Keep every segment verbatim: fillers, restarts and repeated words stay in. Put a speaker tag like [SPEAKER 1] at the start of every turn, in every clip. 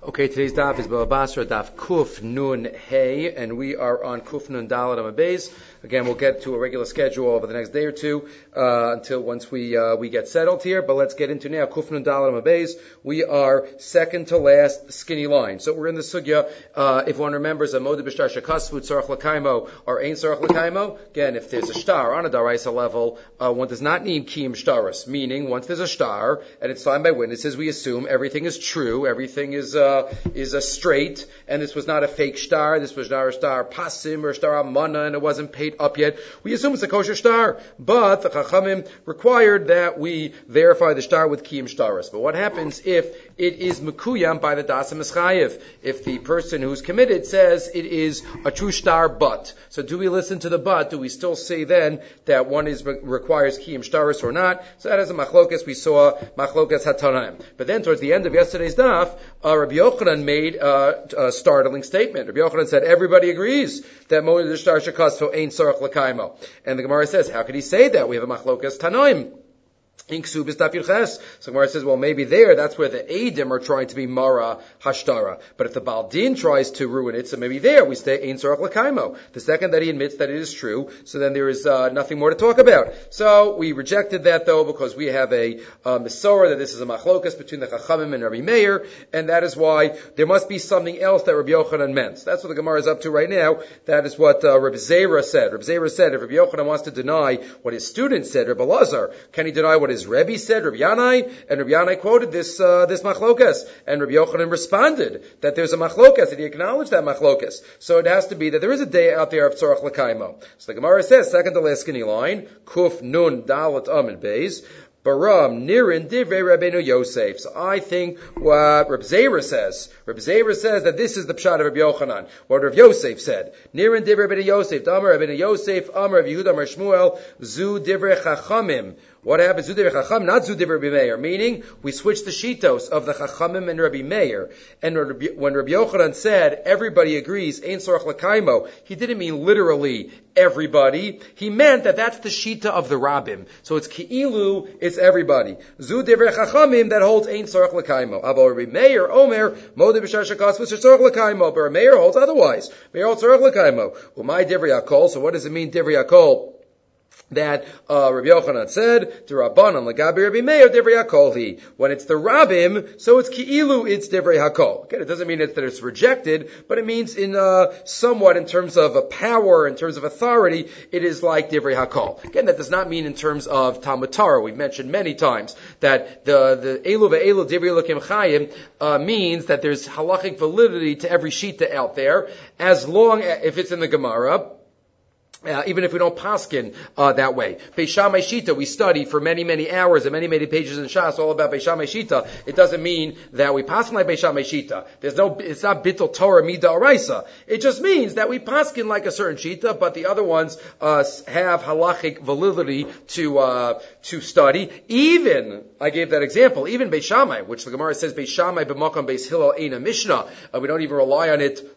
[SPEAKER 1] Okay, today's daf is Baba Basra, daf Kuf Nun Hey, and we are on Kuf Nun Dalet Amud Beis. Again, we'll get to a regular schedule over the next day or two uh, until once we uh, we get settled here. But let's get into now Kuf Nun Dalet Amud Beis. We are second to last skinny line. So we're in the sugya. Uh, if one remembers a Moed B'Shtar Shekasvu Tzarach L'Kaimo or Ein Tzarach L'Kaimo, again, if there's a star on a daraisa level, uh, one does not need kiyum shtaris. Meaning, once there's a star and it's signed by witnesses, we assume everything is true, everything is uh, is a straight, and this was not a fake star. This was not a star pasim or a star amana, and it wasn't paid up yet. We assume it's a kosher star, but the Chachamim required that we verify the star with kiyum shtaris. But what happens if it is mekuyam by the dasa mischayev? If the person who's committed says it is a true star, but so do we listen to the but? Do we still say then that one is requires kiyum shtaris or not? So that is a machlokas. We saw machlokas hatanaim. But then towards the end of yesterday's daf, uh, Rabbi Yochanan made uh, a startling statement. Rabbi Yochanan said everybody agrees that Moed B'Shtar Shekasvu Ein Tzarach L'Kaimo. And the Gemara says, how could he say that? We have a machlokas tanaim. So Gemara says, well, maybe there, that's where the Eidim are trying to be Mara Hashtara. But if the Baal Din tries to ruin it, so maybe there we stay Ein Tzarach L'Kaimo. The second that he admits that it is true, so then there is uh, nothing more to talk about. So we rejected that though, because we have a uh, Mesorah that this is a machlokas between the Chachamim and Rabbi Meir, and that is why there must be something else that Rabbi Yochanan meant. That's what the Gemara is up to right now. That is what uh, Rabbi Zera said. Rabbi Zera said, if Rabbi Yochanan wants to deny what his student said, Rabbi Lazar, can he deny what his Rebbe said, Rabbi Yanai, and Rabbi Yanai quoted this uh, this machlokas, and Rabbi Yochanan responded that there's a machlokas, and he acknowledged that machlokas. So it has to be that there is a day out there of Tzarach L'Kaimo. So the Gemara says, second to last skinny line, Kuf Nun Dalet Amud Beis, Baram Nirin Divrei Rabbeinu Yosef. So I think what Reb Zera says. Reb Zera says that this is the pshat of Reb Yochanan. What Reb Yosef said. Nirin Divrei Rabbeinu Yosef. Amar Rabbeinu Yosef. Amar Reb Yehuda Amar Shmuel. Zu Divrei Chachamim. What happens? Zu Divrei Chacham, not Zu Divrei Rabbi Meir. Meaning, we switch the shitos of the Chachamim and Rabbi Meir. And when Rabbi Yochanan said, everybody agrees, Ein Tzarach L'Kaimo, he didn't mean literally everybody. He meant that that's the shita of the Rabbim. So it's Ki'ilu, it's everybody. Zu Divrei Chachamim, that holds Ein Tzarach L'Kaimo. Abo Rabbi Meir, Omer, Moed B'Shtar Shekasvu Tzarach L'Kaimo. But Rabbi Meir holds otherwise. Meir holds Tzarach L'Kaimo. Umay Divrei Hakol. So what does it mean, Divrei Hakol? That uh, Rabbi Yochanan said to Rabbanan Lagabi Rabbi Meir Divrei Hakol he. When it's the Rabbim, so it's Ki'ilu, it's Divrei Hakol. Okay, it doesn't mean that it's rejected, but it means in uh, somewhat in terms of a power, in terms of authority, it is like Divrei Hakol. Again, that does not mean in terms of Talmud Torah. We've mentioned many times that the the Elu ve'elu Divrei Elokim Chayim uh, means that there's halachic validity to every shita out there, as long as if it's in the Gemara. Uh, even if we don't paskin uh, that way. Beis Shammai Shita, we study for many, many hours and many, many pages in Shas all about Beis Shammai Shita. It doesn't mean that we paskin like Beis Shammai Shita. There's no, it's not Bittul Torah Mida Oraisa. It just means that we paskin like a certain Shita, but the other ones uh, have halachic validity to uh, to study. Even, I gave that example, even Beis Shammai, which the Gemara says Beis Shammai b'makam Beis Hillel Eina Mishnah. Uh, we don't even rely on it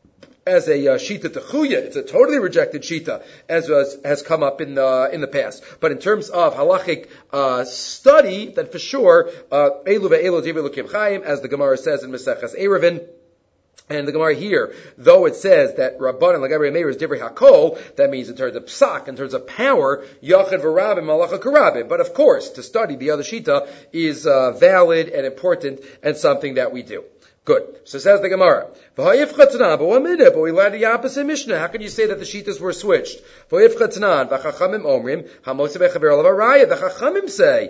[SPEAKER 1] as a uh, shita techuya. It's a totally rejected shita, as was, has come up in the in the past. But in terms of halachic uh, study, that for sure, elu ve'elu divrei Elokim Chayim, as the Gemara says in Maseches Eruvin. And the Gemara here, though it says that Rabbanan Lagabi Meir is Divrei Hakol, that means in terms of psak, in terms of power, Yachid v'Rabim Malacha Karabim. But of course, to study the other shita is uh, valid and important and something that we do. Good. So says the Gemara. But one minute, but we learned the opposite Mishnah. How can you say that the shitas were switched? The Chachamim say,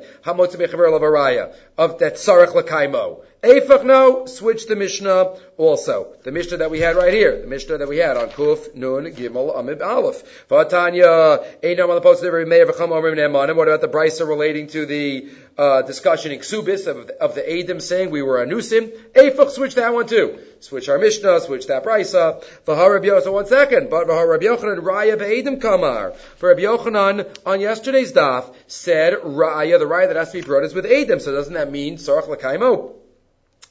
[SPEAKER 1] of that Tzarach L'Kaimo. Eifach no, switch the Mishnah also. The Mishnah that we had right here. The Mishnah that we had on Kuf, Nun, Gimel, Amid, Aleph. V'atanya, Einam on the post of every Meir, V'cham Omrim Ne'emanim. What about the Brisa relating to the uh, discussion in Ksubis of, of the Eidim saying we were Anusim? Eifach, switch that one too. Switch our Mishnah, switch that Brisa. V'har Rabbi Yochanan, so one second. But V'har Rabbi Yochanan, Raya V'Eidim Kamar. For Rabbi Yochanan, on yesterday's daf, said Raya, the Raya that has to be brought is with Eidim. So doesn't that mean Tzarach L'Kaimo?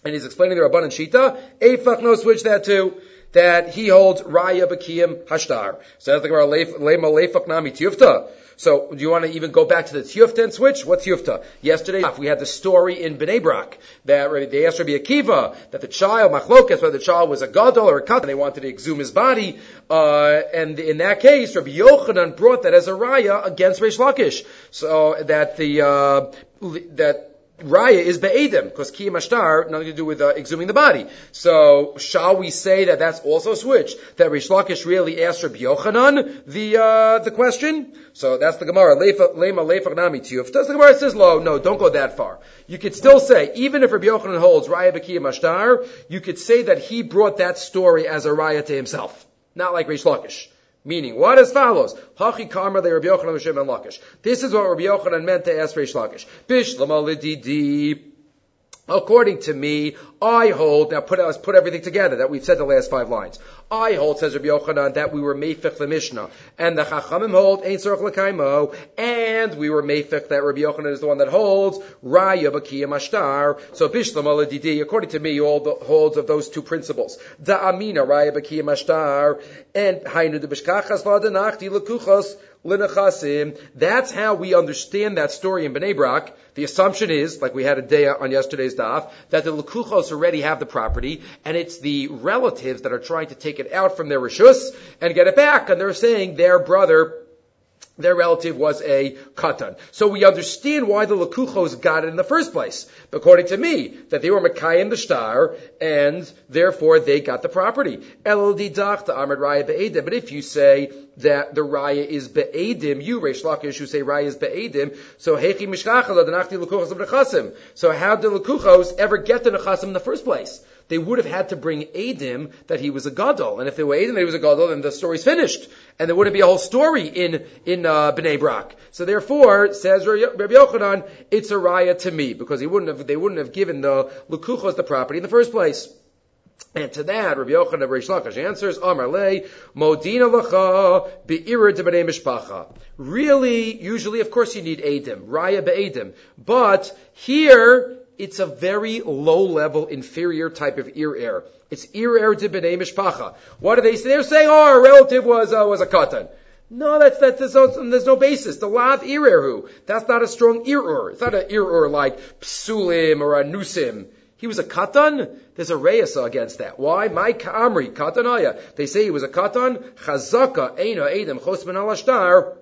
[SPEAKER 1] and he's explaining the Rabbanan Shita, Eifach no switch that too, that he holds Raya B'Kiyim Hashtar. So that's like our Lema Leifach Nami Tiyufta. So do you want to even go back to the Tiyufta and switch? What's Tiyufta? Yesterday we had the story in Bnei Brak that they asked Rabbi Akiva that the child, Machlokas, whether the child was a gadol or a kat, and they wanted to exhume his body. Uh, and in that case, Rabbi Yochanan brought that as a raya against Reish Lakish. So that the, uh, that, Raya is be'edim, because kiyam ashtar, nothing to do with uh, exhuming the body. So, shall we say that that's also switched? That Rish Lakish really asked Rabbi Yochanan the, uh, the question? So, that's the Gemara. Lema leifach nami tiyuf. Does the Gemara says, lo, no, don't go that far. You could still say, even if Rabbi Yochanan holds Raya be'kiyam ashtar, you could say that he brought that story as a Raya to himself. Not like Rish Lakish. Meaning, what as follows? Hachi Karma le Rabbi Yochanan Hashem and Lakish. This is what Rabbi Yochanan meant to ask Reish Lakish. Bishlama lididi. According to me, I hold, now put, let's put everything together that we've said the last five lines. I hold, says Rabbi Yochanan, that we were meifich the Mishnah. And the Chachamim hold, Ein Tzorach L'Kaimo. And we were meifich that Rabbi Yochanan is the one that holds, Raya B'Kiyam Ashtar. So Bishlam Aladidi, according to me, all the holds of those two principles. Da Amina, Raya B'Kiyam Ashtar. And Hainu de Bishkachas V'Adanachti L'Kuchos L'Nechasim. That's how we understand that story in Bnei Brak. The assumption is, like we had a day on yesterday's daf, that the Lekuchos already have the property, and it's the relatives that are trying to take it out from their rishus and get it back, and they're saying their brother, their relative was a katan. So we understand why the Lekuchos got it in the first place. According to me, that they were Makayim the star, and therefore they got the property. El didach the Amr Raya be'edim. But if you say that the Raya is be'edim, you Reish Lakish who say Raya is be'edim, so hechi mishkachal adanachti Lekuchos of nechasim. So how did the Lekuchos ever get the nechasim in the first place? They would have had to bring Edim that he was a gadol, and if they were Edim that he was a gadol, then the story's finished, and there wouldn't be a whole story in in uh, Bnei Brak. So therefore, says Rabbi Yochanan, it's a raya to me because he wouldn't have they wouldn't have given the Lekuchos the property in the first place. And to that, Rabbi Yochanan of Reish Lakish answers, Amar lei, Modina lacha be'ira de b'nei mishpacha. Really, usually, of course, you need Edim, raya be'edim, but here it's a very low-level, inferior type of ear air. It's ear air de b'nei mishpacha. What are they saying? They're saying, oh, our relative was uh, was a katan. No, that's, that's, there's no, there's no basis. The lav ear erhu. That's not a strong ear ur. It's not an ear ur like psulim or a nusim. He was a katan. There's a reyasa against that. Why? My kamri katanaya. They say he was a katan. Chazaka eina edem chosman al ashtar.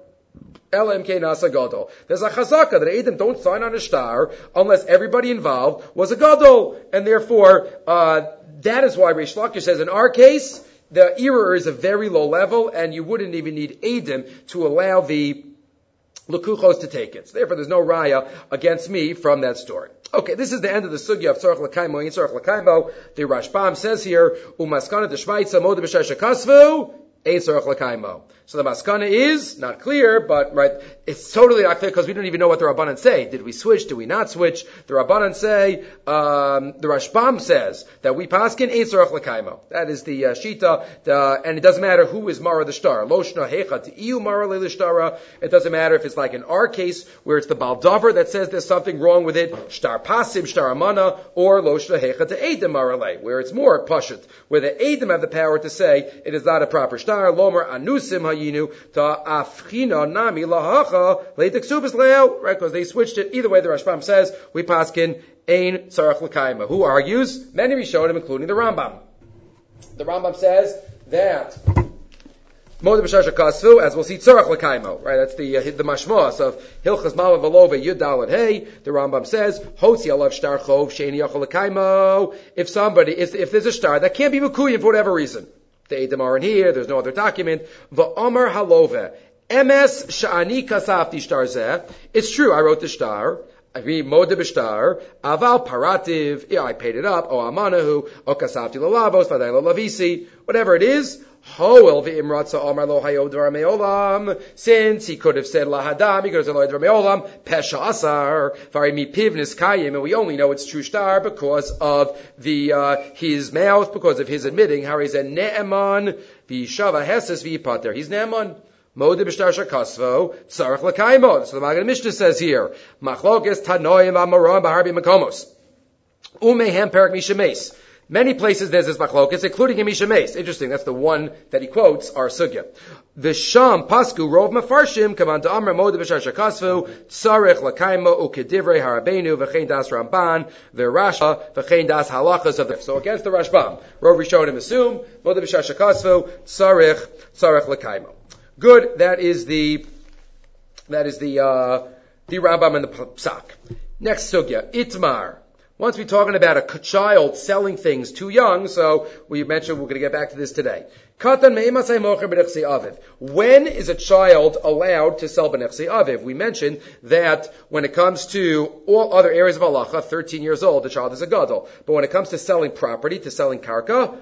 [SPEAKER 1] L M K Nasa Gadol. There's a chazaka that Edom don't sign on a star unless everybody involved was a Gadol. And therefore, uh, that is why Reish Lakish says in our case, the error is a very low level and you wouldn't even need Edom to allow the Lekuchos to take it. So therefore there's no raya against me from that story. Okay, this is the end of the sugya of Tzorach L'Kaimo, Ein Tzorach L'Kaimo. The Rashbam says here, Umaskana de Shvaitza Moda B'Shesha Kasvu, Ein Tzorach L'Kaimo. So the maskana is not clear, but right, it's totally not clear because we don't even know what the Rabbanan say. Did we switch? Did we not switch? The Rabbanan say, um, the Rashbam says that we paskin ein tzorach l'kaimo. That is the uh, shita, the, and it doesn't matter who is mara the star. Loshna hecha t'iu mara le'lishtara. It doesn't matter if it's like in our case where it's the baldavar that says there's something wrong with it, shtar pasim, shtar amana, or loshna hecha te'edim mara le, where it's more pashut, where the edim have the power to say it is not a proper shtar. Lomer anusim hayinu ta afchina nami lahacha leidiksubis leo, right? Because they switched it. Either way, the Rashbam says we paskin ein tzarach l'kaima. Who argues? Many Rishonim, including the Rambam. The Rambam says that Moed b'shasha kasvu, as we'll see, tzarach l'kaimo, right? That's the uh, the mashmos of Hilchas Malav Alova Yud Dalet Hey. The Rambam says hotzi alav shtar chov sheini yachol l'kaimo. If somebody, if, if there's a star that can't be mekuyim for whatever reason. The Edom aren't here, there's no other document. V'omer halove. Emes sha'ani kasafti shtar zeh. It's true, I wrote the shtar. I read Moed b'shtar. Aval parativ. Yeah, I paid it up. O amanahu. O kasafti lalavos. Vaday lalavisi. Whatever it is. Hoel v'imratza omar lo hayo dvar me'olam. Since he could have said lahadam, he could have said lo dvar me'olam. Pesha asar. Vari mi pivnis kayim. And we only know it's true shtar because of the, uh, his mouth, because of his admitting how he's a ne'eman. V'shava heses v'yipater. He's ne'eman. Moed b'shtar shakasvo. Tzarach l'kaimo. So the Magen Mishnah says here. Machlokes tanoim amaram b'harbi makomos. Umehem perak mishames. Many places there's this machlokas, including in Mishames. Interesting, that's the one that he quotes, our sugya. The Sham Pasku Rov Mefarshim Kavan to Amr Mod B'Shar Shakasvu Tzarech Lakaima Ukedivrei Harabenu V'chein Das Ramban V'Rasha V'chein Das Halachas of the. So against the Rashbam, Rov Rishonim assume Mod B'Shar Shakasvu Tzarech Tzarech Lakaima. Good. That is the that is the uh, the Rambam and the Psak. Next sugya Itmar. Once we're talking about a child selling things too young, so we mentioned we're going to get back to this today. When is a child allowed to sell b'nechsei aviv? We mentioned that when it comes to all other areas of halacha, thirteen years old, the child is a gadol. But when it comes to selling property, to selling karka,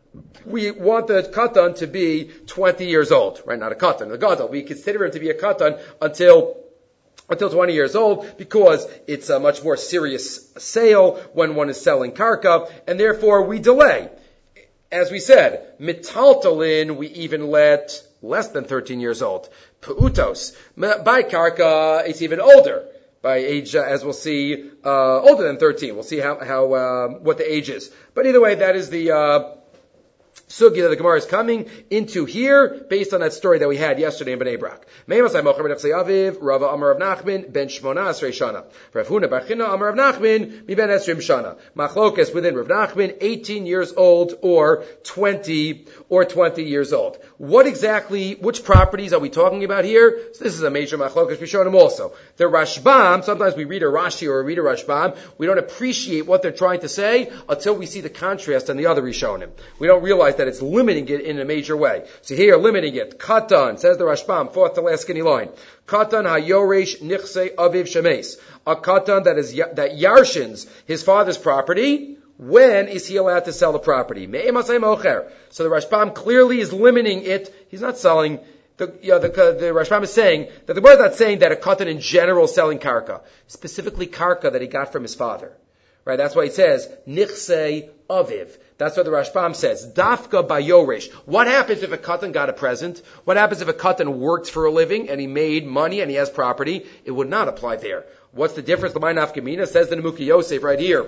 [SPEAKER 1] we want the katan to be twenty years old, right? Not a katan, a gadol. We consider him to be a katan until Until twenty years old, because it's a much more serious sale when one is selling karka, and therefore we delay. As we said, mitaltalin, we even let less than thirteen years old. Pu'utos, by karka, it's even older. By age, uh, as we'll see, uh, older than thirteen. We'll see how, how, uh, what the age is. But either way, that is the, uh, sugya that the Gemara is coming into here, based on that story that we had yesterday in Bnei Brak. Me'emasai mocher b'nechsei aviv, Rava Amar Rav Nachman, ben Shmona Asrei Shana. Rav Huna bar China Amar Rav Nachman, mi ben Esrim Shana. Machlokas within Rav Nachman, eighteen years old or twenty, or twenty years old. What exactly, which properties are we talking about here? So this is a major machlokas Rishonim also. The Rashbam, sometimes we read a Rashi or we read a Rashbam, we don't appreciate what they're trying to say until we see the contrast on the other Rishonim. We don't realize that it's limiting it in a major way. So here, limiting it. Katan, says the Rashbam, fourth to last skinny line. Katan hayoresh nichsei aviv shemes. A katan that is, that yarshins his father's property. When is he allowed to sell the property? Me'emasei mocher. So the Rashbam clearly is limiting it. He's not selling. The, you know, the, the Rashbam is saying that the word is not saying that a katan in general selling karka. Specifically karka that he got from his father. Right, that's why it says, nichsei aviv. That's what the Rashbam says. Dafka bayoresh. What happens if a katan got a present? What happens if a katan worked for a living and he made money and he has property? It would not apply there. What's the difference? The L'may nafkamina says the Nemuki Yosef right here.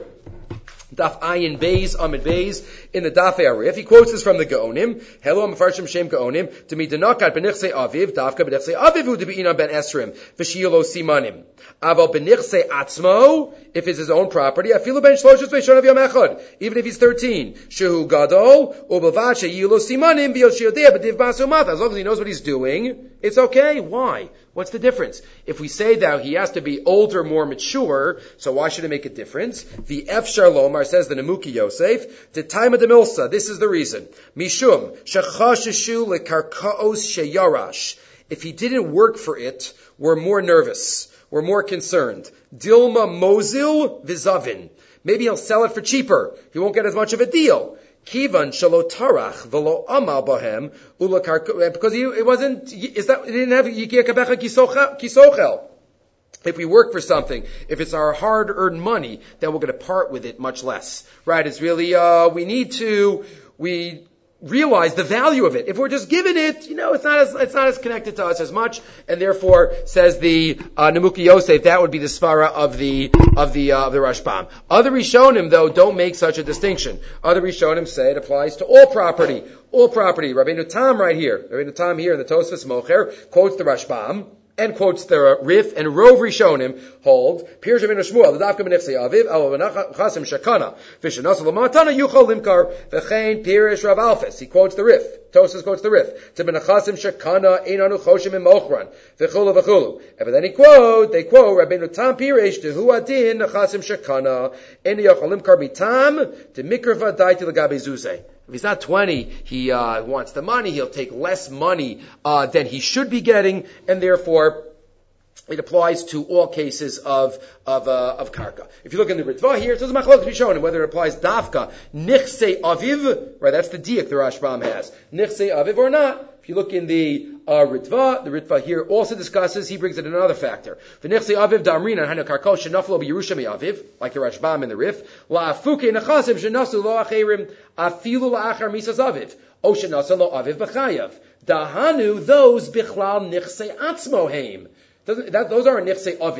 [SPEAKER 1] Daf Ayin Beis, Amid Beis, in the Daf Arif. He quotes this from the Gaonim. Hello, Mefarshim Shem Gaonim. To me, Denakat b'nichsei aviv, Dafka b'nichsei aviv, hu debi'inan ben esrim, v'shiyolo simanim. Aval b'nichsei atzmo, if it's his own property, afilu ben shloshes v'shonav yom echad, even if he's thirteen. Shehu gadol, u'bavad sheyilo simanim, v'yol sheyodeh b'div basu mata. As long as he knows what he's doing, it's okay. Why? What's the difference? If we say that he has to be older, more mature, so why should it make a difference? The Efshar Lomar, says the Nemuki Yosef, the time of the Milsa, this is the reason. Mishum, shechasheshu lekarkaos sheyarash. If he didn't work for it, we're more nervous. We're more concerned. Dilma mozil vizavin. Maybe he'll sell it for cheaper. He won't get as much of a deal. Kivan shalo tarach velo amal bahem ula because he, it wasn't. Is that it didn't have yikia kabecha kisochel? If we work for something, if it's our hard-earned money, then we're going to part with it much less, right? It's really uh we need to we realize the value of it. If we're just given it, you know, it's not as it's not as connected to us as much, and therefore, says the uh, Nemuki Yosef, that would be the svara of the of the uh, of the Rashbam. Other Rishonim, though, don't make such a distinction. Other Rishonim say it applies to all property, all property. Rabbeinu Tam right here, Rabbeinu Tam here in the Tosfos Mocher quotes the Rashbam and quotes the Rif, and Rov Rishonim hold Pirush Rabbeinu Shmuel the Dafka b'nechsei aviv al v'nachasim shakana v'shenasa l'matana yuchol limkar v'chein Pirush Rav Alfas. He quotes the Rif. Tosfos quotes the Rif. To b'nachasim shakana einanu choshim imochran v'chulu v'chulu. And then he quote they quote Rabbeinu Tam Pirush to hu adin nachasim shakana ein yuchol limkar mitam to mikrva dai to l'gabe zuzeh. If he's not twenty, he uh, wants the money, he'll take less money uh, than he should be getting, and therefore it applies to all cases of of uh, of karka. If you look in the Ritva here, it says machlokes Rishonim whether it applies dafka nichsei aviv, right? That's the diak the Rashbam has, nichsei aviv or not. If you look in the uh, Ritva, the Ritva here also discusses, he brings in another factor. V'nichsei aviv da'amrina hanu karkol shenaflo b'Yerusha mi'aviv, like the Rashbam in the Rif, la'afuke nechasim shenasu lo acherim afilu la'achar misas aviv, o shenasu lo aviv b'chayav. Dahanu, those bichlal nichsei atzmo heim. That, those are nichsei aviv.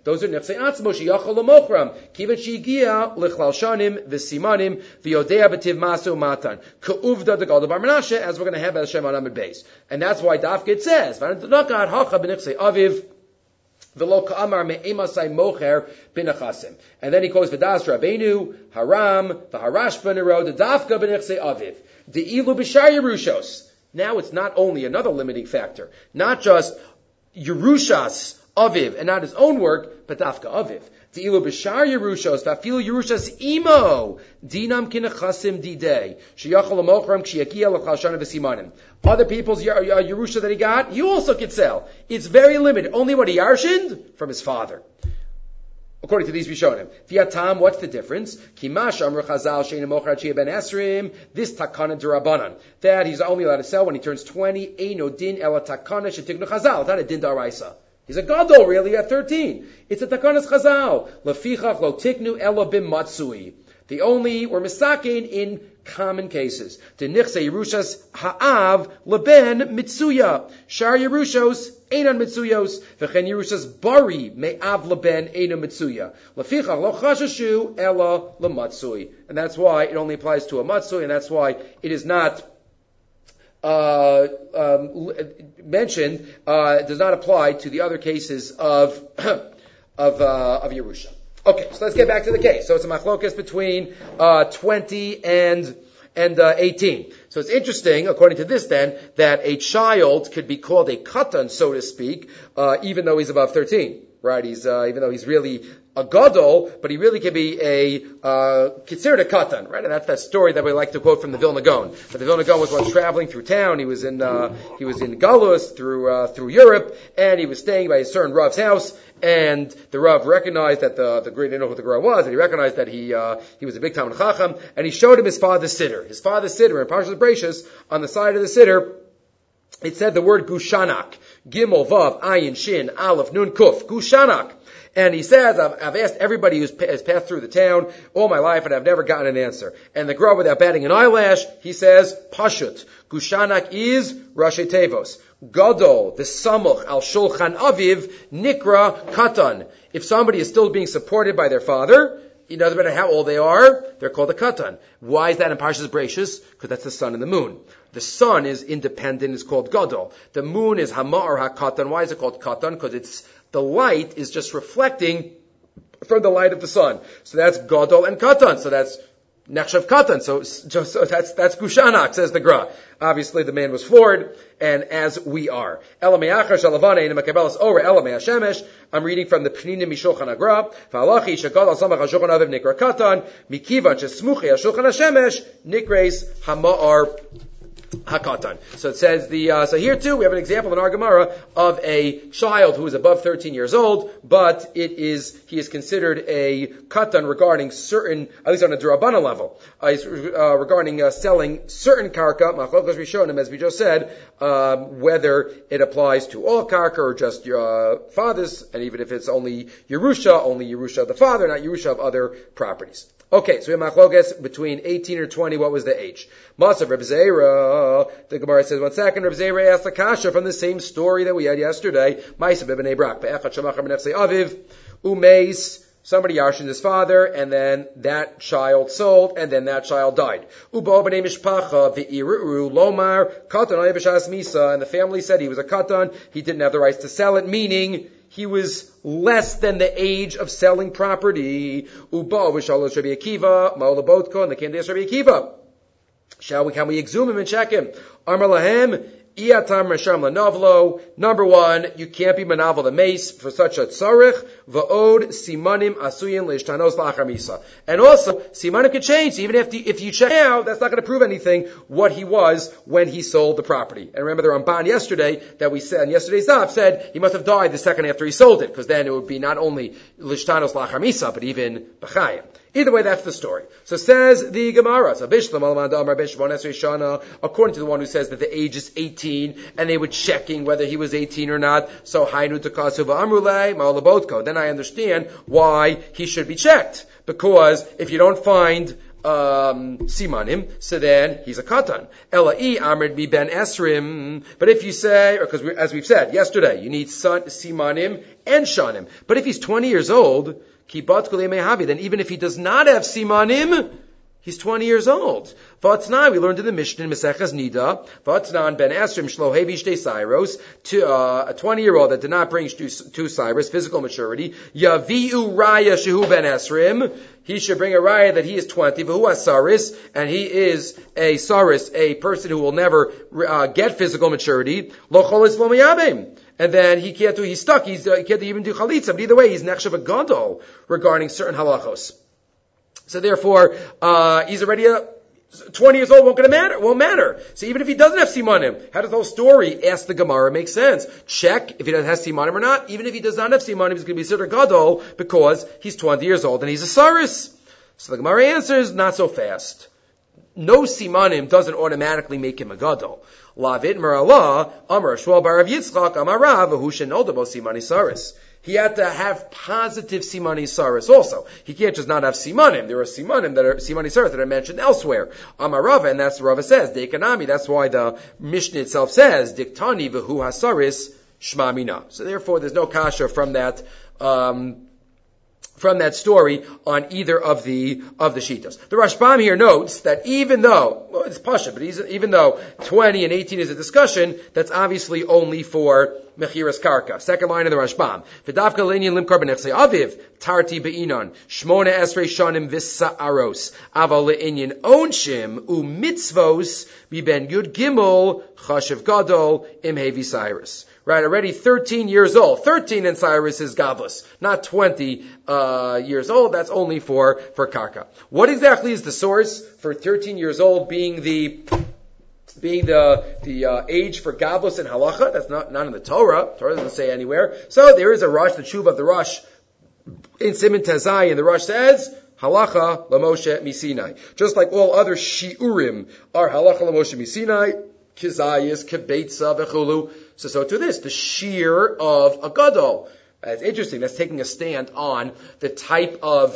[SPEAKER 1] Those are nechsei atzmo sheyachol l'mochram. Kivan sheyigia lichlal shanim v'simanim v'yodea b'tiv masu matan. Ka'uvda the Gadol Bar Menashe, as we're going to have as Hashem on Amid Beis. And that's why Dafkid says, v'anadnakad hacha b'nechsei aviv v'lo ka'amar me'emasai mocher b'nechasim. And then he quotes v'das Rabbeinu, haram, v'harash b'nero, the dafka b'nechsei aviv. De'ilu b'shar Yerushos. Now it's not only another limiting factor, not just Yerushas Aviv, and not his own work, but Dafka Aviv. De'ilu b'shar Yerushos, v'afilu Yerushas imo, dinam kinechasim didei, sheyachol l'mochram kshiyakia l'chal shana v'simanim. Other people's Yerusha that he got, you also could sell. It's very limited. Only what he yarshined from his father. According to these Rishonim. Fiatam, what's the difference? Kimash amr chazal shein mochar chia ben esrim, this takana derabanan. That he's only allowed to sell when he turns twenty, eino din ela takana shetignu chazal. It's not a din daraisa. He's a gadol, really, at thirteen. It's a takanas chazal. Lefichach lo tiknu ela bim matsui. The only, or misakin in common cases. The nichse Yerushas ha'av leben mitsuya. Shar Yerushos einan mitsuyos. V'chen Yerushas bari me'av leben einan mitsuya. Lefichach lo chashashu ela lematsui. And that's why it only applies to a matsui, and that's why it is not uh, um, mentioned, uh, does not apply to the other cases of, of, uh, of Yerusha. Okay, so let's get back to the case. So it's a machlokas between uh, twenty and and uh, eighteen. So it's interesting, according to this then, that a child could be called a katan, so to speak, uh, even though he's above thirteen. Right? He's uh, even though he's really a gadol, but he really could be a uh, considered a katan, right? And that's that story that we like to quote from the Vilna Gaon. But the Vilna Gaon was once traveling through town. He was in uh, he was in Galus through uh, through Europe, and he was staying by a certain Rav's house. And the Rav recognized that the the great, didn't know who the Rav was, and he recognized that he uh, he was a big Talmid Chacham, and he showed him his father's siddur. His father's siddur in Parshas Bereishis, on the side of the siddur, it said the word Gushanak. Gimel, Vav, Ayin, Shin, Aleph, Nun, Kuf. Gushanak. And he says, I've, I've asked everybody who has passed through the town all my life, and I've never gotten an answer. And the Gra, without batting an eyelash, he says, Pashut. Gushanak is Rashi Tevos. Gadol, the Samuch, Al Shulchan Aviv, Nikra, Katan. If somebody is still being supported by their father, it doesn't matter how old they are, they're called a katan. Why is that in Parshas Bereishis? Because that's the sun and the moon. The sun is independent, it's called gadol. The moon is hama or hakatan. Why is it called katan? Because it's, the light is just reflecting from the light of the sun. So that's gadol and katan. So that's nechshav katan. So, so that's, that's Gushanak, says the Gra. Obviously the man was floored, and as we are. I'm reading from the Pninim Mishulchan Agra. V'alachi shekal al samach hashulchan aviv nikra katan, mikivan shesmuchi hashulchan hashemesh nikreis hama'ar hakatan. So it says the, uh, so here too we have an example in our Gemara of a child who is above thirteen years old, but it is, he is considered a katan regarding certain, at least on a Durabana level, uh, he's, uh, regarding uh, selling certain karka, machlokas rishonim, as we just said, um, whether it applies to all karka or just your uh, fathers, and even if it's only Yerusha, only Yerusha of the father, not Yerusha of other properties. Okay, so we have machlokas between eighteen or twenty. What was the age? Masav Reb Zera. The Gemara says, one second. Reb Zera asked the kasha from the same story that we had yesterday. Ma'asav b'nei Brak. Be'echad shamachar b'nefsei aviv. Umeis. Somebody yarshined his father, and then that child sold, and then that child died. Ubo b'nei mishpacha v'iru lomar katan alei b'shas misa. And the family said he was a katan. He didn't have the rights to sell it, meaning he was less than the age of selling property. Uba v'shalosh Rabbi Akiva, ma'olabotko, and they came to ask Rabbi Akiva. Shall we, can we exhume him and check him? Amar lahem, iatam resham lanavlo. Number one, you can't be manavel the mace for such a tzarech. Va'od simanim asuyin leishtanos la'achar misa. And also, simanim could change. Even if, the, if you check out, that's not going to prove anything what he was when he sold the property. And remember the Ramban yesterday that we said, yesterday's daf said he must have died the second after he sold it, because then it would be not only leishtanos la'achar misa, but even b'chayim. Either way, that's the story. So says the Gemara, according to the one who says that the age is eighteen, and they were checking whether he was eighteen or not, so then I understand why he should be checked. Because if you don't find um, simanim, so then he's a katan. Ela'i amrid mi ben esrim. But if you say, or because as we've said yesterday, you need son, simanim and shanim. But if he's twenty years old, kibat kulei mehavi, then even if he does not have simanim, he's twenty years old. V'atnan, we learned in the Mishnah in Maseches Nida, V'atnan ben Esrim shlohevi shtei Cyrus, a twenty-year-old that did not bring two, two Cyrus, physical maturity, Yavi'u raya shehu ben Esrim, he should bring a raya that he is twenty, v'hu asaris, and he is a saris, a person who will never uh, get physical maturity, lo cholis lo miyabim. And then he can't do, he's stuck, he's, uh, he can't even do chalitza, but either way, he's nechshav a gadol regarding certain halachos. So therefore, uh, he's already a, twenty years old, won't gonna matter, won't matter. So even if he doesn't have simanim, how does the whole story, ask the Gemara, make sense? Check if he doesn't have simanim or not. Even if he does not have simanim, he's gonna be Siddur Gadol because he's twenty years old and he's a saris. So the Gemara answers, not so fast. No simanim doesn't automatically make him a Gadol. Lavit Merala, Amar Shmuel bar Rav Yitzchak, Amar Rav, who shenodabo simani saris. He had to have positive simani saris also. He can't just not have simanim. There are simanim that are simani saris that are mentioned elsewhere. Amar Rava, and that's what Rava says. Dekanami, that's why the Mishnah itself says, Diktani v'hu hasaris shma mina. So therefore, there's no kasha from that, um, from that story on either of the of the shitos. The Rashbam here notes that even though, well, it's pasha, but even though twenty and eighteen is a discussion, that's obviously only for mechiras karka. Second line of the Rashbam. V'davka le'inyan limkar b'nechsei aviv tarti be'inon shmona esrei shanim v'sa'aros aval le'inyan onshim u'mitzvos miben yud gimel chashiv gadol im hevi cyrus. Right, already thirteen years old. thirteen in Cyrus is godless, not twenty uh, years old. That's only for, for karka. What exactly is the source for thirteen years old being the being the the uh, age for godless in halacha? That's not not in the Torah. Torah doesn't say anywhere. So there is a Rosh, the Tshuva of the Rosh in Siman Tazai, and the Rosh says halacha lamoshe misinai. Just like all other shiurim are halacha lamoshe misinai, kizayis, kibetza, v'chulu. So, so to this, the shear of a gadol. That's interesting. That's taking a stand on the type of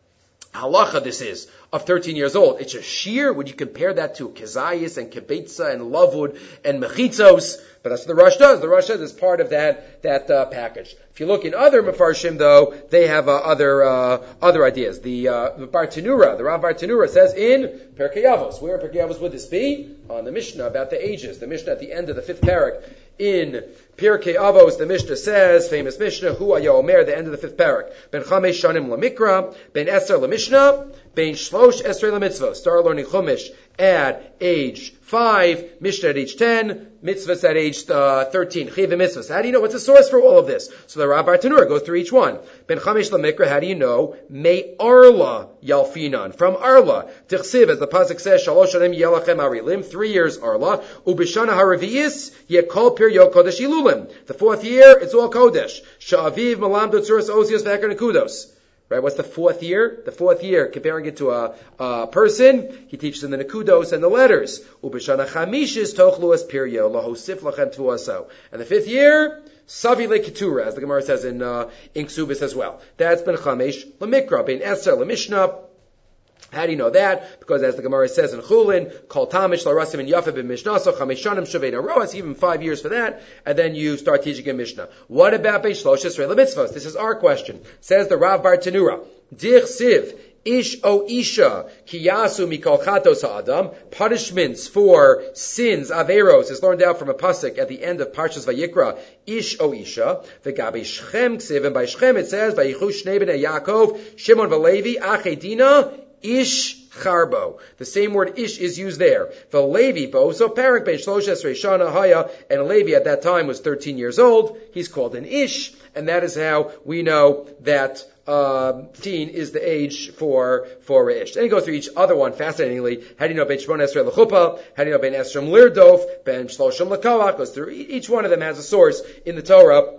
[SPEAKER 1] halacha this is of thirteen years old. It's a shear. Would you compare that to kizayis and kibetza and lavud and mechitzos? But that's what the Rosh does. The Rosh says it's part of that that uh, package. If you look in other Mefarshim, though, they have uh, other uh, other ideas. The, uh, the Bartanura, the Rav Bartanura says in Perkei Avos. Where in Perkei Avos would this be? On the Mishnah about the ages. The Mishnah at the end of the fifth parak. In Pirkei Avos, the Mishnah says, famous Mishnah, Hu Ayo Omer, the end of the fifth parak. Ben Chamesh Shanim LaMikra, Ben Esser LaMishnah, Ben Shlosh Esrei LaMitzvah. Start learning Chumash at age five, Mishnah at age ten, mitzvahs at age uh, thirteen. Chiv mitzvahs. How do you know what's the source for all of this? So the Rav Bartanura goes through each one. Ben Chamesh LaMikra, how do you know? Me Arla Yalfinan. From Arla. Tichsiv, as the pasuk says, Shalosh Shanim Yelachem Arilim, three years Arla. Ubishana Haraviis, Yekol Pir Yo Kodesh Ilulim. The fourth year, it's all Kodesh. Sha'aviv Malam Dotzuras Ozios V'Hekar Nekudos. Right, what's the fourth year? The fourth year, comparing it to a, a person, he teaches them the nekudos and the letters. Ubishana chamishis tochlu es piryo lahosif lachem tvuaso. And the fifth year, savi leketura, as the Gemara says in uh, in Ksubis as well. That's ben chamesh lemikra, ben eser lemishnah. How do you know that? Because as the Gemara says in Chulin, Kol Tamish Larasim and Yafeh bin Mishnaso, Chameshanim Shavei Roas, even five years for that, and then you start teaching a Mishnah. What about Beis Shlosh Esrei Lemitzvos? This is our question. Says the Rav Bartanura, Dich Siv, Ish o Isha, Kiyasu Mikol Chatos Ha'adam, punishments for sins, Averos, is learned out from a pasuk at the end of Parshas Vayikra, Ish o Isha, V'gabi Shchem Ksiv, and by Shchem it says, Vayichu Shnei Bnei Yaakov, Shimon V'Levi, Achedina, Ish Charbo. The same word Ish is used there. The Levi Bo, so Parak Ben Shlosh Esrei Shana Haya, and Levi at that time was thirteen years old. He's called an Ish, and that is how we know that uh, teen is the age for for Ish. Then he goes through each other one fascinatingly. How do you know Ben Shimon Esrei L'chupa? How do you know Ben Esrim Lirdof? Ben Shloshim L'koach? Goes through each one of them has a source in the Torah.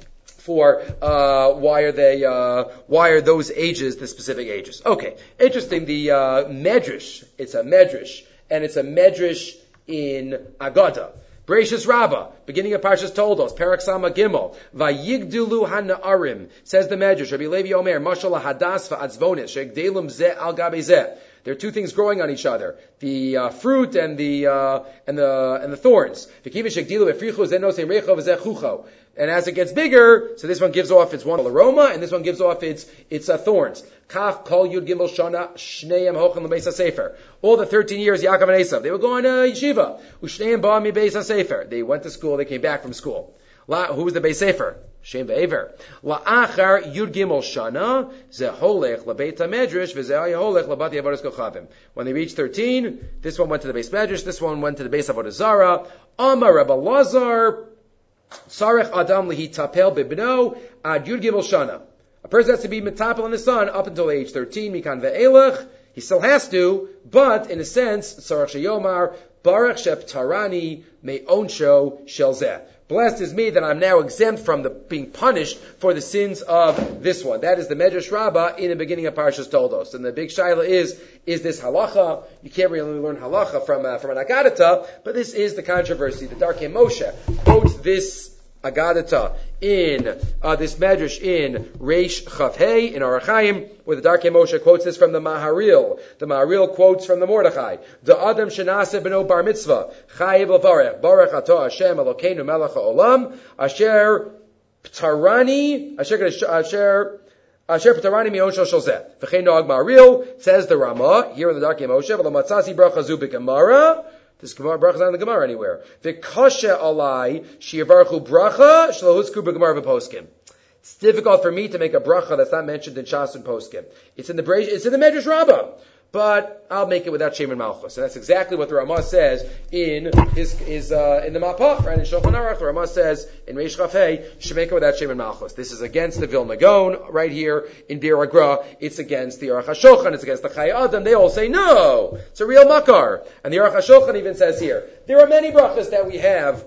[SPEAKER 1] For uh, why are they? Uh, why are those ages the specific ages? Okay, interesting. The uh, medrash. It's a medrash, and it's a medrash in Agada. Bereshis Rabbah, beginning of Parshas Toldos, Parak Sama Gimel, Vayigdulu Hanaarim, says the medrash. Rabbi Levi Omer, Mashal Hadas va'atzvonis, Shegdelum Zeh al Gabe Zeh. There are two things growing on each other: the uh, fruit and the uh, and the and the thorns. And as it gets bigger, so this one gives off its one aroma, and this one gives off its its uh, thorns. Kaf kol yud gimel shana shneim hochen lebeis hasefer. All the thirteen years, Yaakov and Esav, they were going to yeshiva. Ushneim ba mi beis hasefer. They went to school. They came back from school. La, who was the beis sefer? Shem ve'ever. La'achar yud gimel shana zeholech lebeit hamedrash v'zeholech lebati avodas kochavim. When they reached thirteen, this one went to the beis medrash. This one went to the beis avodah zara. Amar Rebbe Lazar. Sarech Adam lihi tapel bibno ad yud gimel shana. A person has to be metapel in the son up until age thirteen. Mikan ve'elech. He still has to, but in a sense, Sarech sheyomar baruch sheptarani me'onsho shel zeh. Blessed is me that I'm now exempt from the being punished for the sins of this one. That is the Medrash Rabbah in the beginning of Parashas Toldos. And the big shaila is, is this halacha? You can't really learn halacha from uh, from an Agadata, but this is the controversy. The Darkei Moshe quotes this Agadata in uh, this Medrash in Reish Chav Hei in Orach Chaim, where the Darkei Moshe quotes this from the Maharil. The Maharil quotes from the Mordechai. The Adam Shenase Beno Bar Mitzvah Chayiv Levarech Baruch Atah Hashem Elokeinu Melech HaOlam Asher Ptarani Asher Asher Asher Ptarani Mionshel Shalzeh V'chein Noag Maharil, says the Rama here in the Darkei Moshe V'lo Matzasi Bracha Zu B'Gemara. This Gemara bracha is not in the Gemara anywhere. V'kasha alai shiyavarchu bracha shlohusku b'Gemara v'poskim. It's difficult for me to make a bracha that's not mentioned in Shas and Poskim. It's in the it's in the Medrash Rabbah, but I'll make it without Shem and Malchus. And that's exactly what the Ramah says in his his uh, in the Mapah, right? In Shulchan Aruch, the Ramah says in Reish Chav Hei, you should make it without Shem and Malchus. This is against the Vilna Gaon right here in Bir Agra. It's against the Aruch HaShulchan. It's against the Chai Adam. They all say no. It's a real makar. And the Aruch HaShulchan even says here, there are many brachas that we have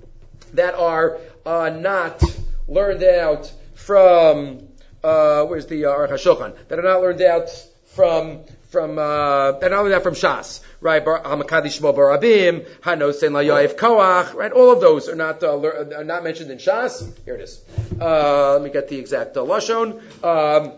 [SPEAKER 1] that are uh, not learned out from uh, where's the uh, Aruch HaShulchan? That are not learned out from from uh, that are not learned out from Shas, right? Hamakadi Shmo Barabim, Hanosen La Yoav Koach, right? All of those are not uh, are not mentioned in Shas. Here it is. Uh, let me get the exact uh, lashon. Um,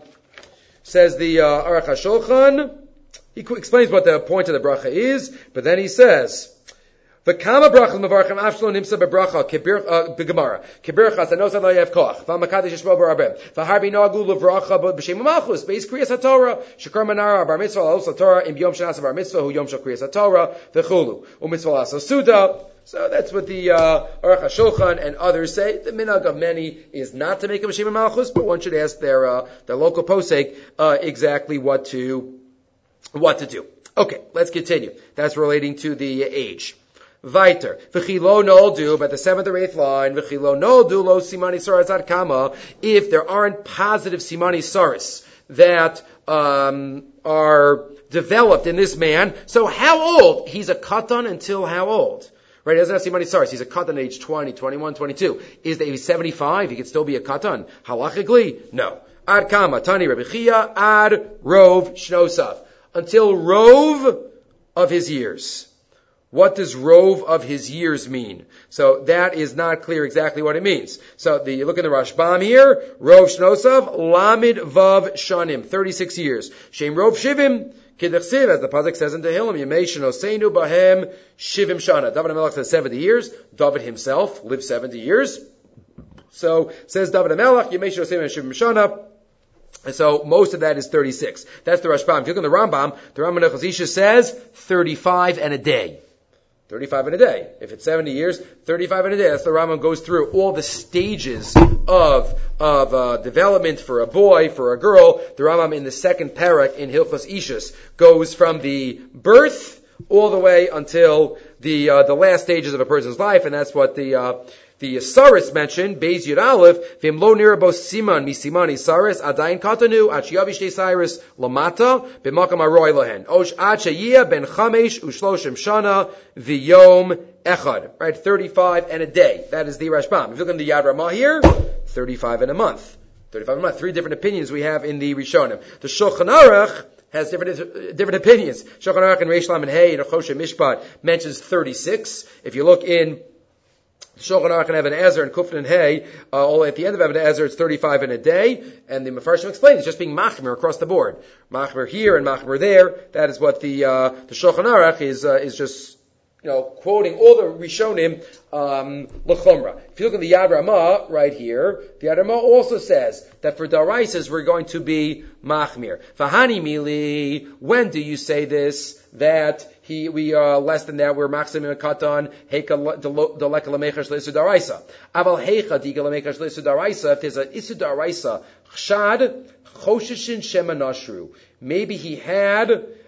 [SPEAKER 1] says the uh, Aruch HaShulchan. He explains what the point of the bracha is, but then he says, "V'kama brachas mevarchim afshlo nimsa bebracha kebir begemara kebirchas anosa lo yev koach v'makadish shmo barabim v'harbi noagu levracha b'shem malchus beis kriyas haTorah shekar manara bar mitzvah los haTorah im yom shenas bar mitzvah hu yom shel kriyas haTorah v'chulu u'mitzvah laso suda." So that's what the uh, Aruch HaShulchan and others say. The minhag of many is not to make a b'shem malchus, but one should ask their uh, their local posek uh, exactly what to what to do. Okay, let's continue. That's relating to the age. Viter. V'chilo noldu, but the seventh or eighth line, v'chilo noldu lo simani saras ad kama, if there aren't positive simani saras that um, are developed in this man, so how old? He's a katan until how old? Right, he doesn't have simani saras. He's a katan at age twenty, twenty-one, twenty-two. Is that he's seventy-five? He could still be a katan. Halachically? No. Ad kama, tani Rabbi Chia, ad rov shnosav. Until rov of his years. What does rov of his years mean? So that is not clear exactly what it means. So the, you look in the Rashbam here, rov shnosav, lamid vav shanim, thirty-six years. Shem rov shivim, kidachsiv, as the Pasuk says in Tehillim, yemei shenoseinu bahem shivim shana. David HaMelech says seventy years. David himself lived seventy years. So says David HaMelech, yemei shenoseinu shivim shana. And so most of that is thirty-six. That's the Rashbam. If you look in the Rambam, the Rambam Nechazisha says thirty-five and a day. thirty-five and a day. If it's seventy years, thirty-five and a day. That's the Rambam goes through all the stages of of uh, development for a boy, for a girl. The Rambam in the second parak in Hilchos Ishus goes from the birth all the way until the uh, the last stages of a person's life, and that's what the uh, The Saris mentioned, Beis Yud Aleph, Vim lo nirabos siman mi simani Saris, adayin katanu, ach yavish de Cyrus, lamata, b'makam aroi lohen. Osh ad sheyia ben chamesh ushloshim shana, v'yom echad. Right, thirty-five and a day. That is the Rashbam. If you look at the Yad Ramah here, thirty-five and a month. thirty-five and a month. Three different opinions we have in the Rishonim. The Shulchan Aruch has different different opinions. Shulchan Aruch and Reish Lamed Hey and Choshen Mishpat mentions thirty-six. If you look in Shulchan Aruch and Even Ezer and Kufn and Hay, uh, all at the end of Even Ezer, it's thirty-five in a day, and the Mefarshim explained it's just being machmir across the board. Machmir here and machmir there. That is what the uh, the Shulchan Aruch is uh, is just, you know, quoting all the Rishonim um, l'chomra. If you look at the Yad Ramah right here, the Yad Ramah also says that for daraisas we're going to be machmir. V'hani mili, when do you say this? That he we are less than that. We're maximum katan heika doleka lamechash leisu daraisa. Aval heika diga lamechash leisu daraisa. If there's an isu daraisa chshad choshishin shema nashru, maybe he had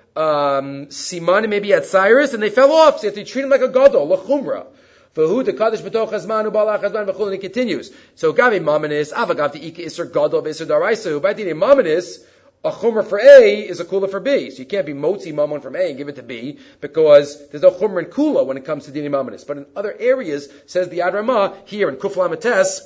[SPEAKER 1] um siman, maybe he had Cyrus, and they fell off. So you have to treat him like a gadol lachumra. V'hu dekadish b'toch hazman u'balach hazman v'chul, and it continues. So gavi mamanis avagav the ika iser gadol v'isur daraisa. By the mamanis, a chumrah for A is a kula for B. So you can't be motzi mammon from A and give it to B, because there's no chumrah in kula when it comes to dini mamanis. But in other areas, says the Yad Ramah, here in Kuf Lamates,